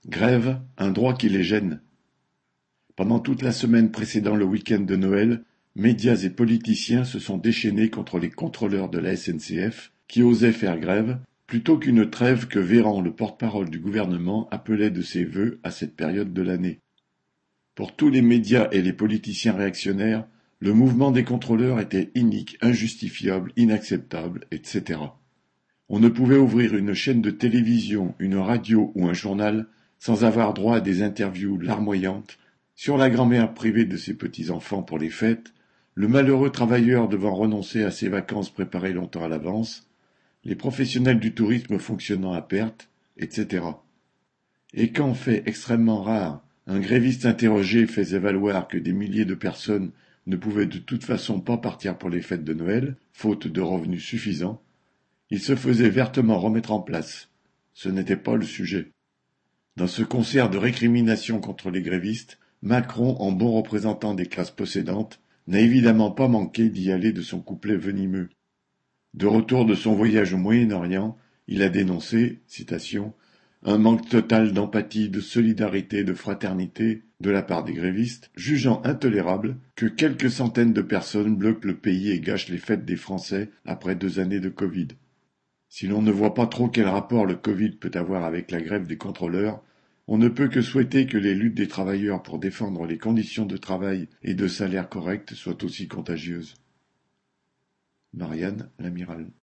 Grève, un droit qui les gêne. Pendant toute la semaine précédant le week-end de Noël, médias et politiciens se sont déchaînés contre les contrôleurs de la SNCF qui osaient faire grève, plutôt qu'une trêve que Véran, le porte-parole du gouvernement, appelait de ses vœux à cette période de l'année. Pour tous les médias et les politiciens réactionnaires, le mouvement des contrôleurs était inique, injustifiable, inacceptable, etc. On ne pouvait ouvrir une chaîne de télévision, une radio ou un journal sans avoir droit à des interviews larmoyantes sur la grand-mère privée de ses petits-enfants pour les fêtes, le malheureux travailleur devant renoncer à ses vacances préparées longtemps à l'avance, les professionnels du tourisme fonctionnant à perte, etc. Et quand, fait extrêmement rare, un gréviste interrogé faisait valoir que des milliers de personnes ne pouvaient de toute façon pas partir pour les fêtes de Noël, faute de revenus suffisants, il se faisait vertement remettre en place. Ce n'était pas le sujet. Dans ce concert de récrimination contre les grévistes, Macron, en bon représentant des classes possédantes, n'a évidemment pas manqué d'y aller de son couplet venimeux. De retour de son voyage au Moyen-Orient, il a dénoncé, citation, un manque total d'empathie, de solidarité, de fraternité de la part des grévistes, jugeant intolérable que quelques centaines de personnes bloquent le pays et gâchent les fêtes des Français après 2 années de Covid. Si l'on ne voit pas trop quel rapport le Covid peut avoir avec la grève des contrôleurs, on ne peut que souhaiter que les luttes des travailleurs pour défendre les conditions de travail et de salaire corrects soient aussi contagieuses. Marianne, l'amiral.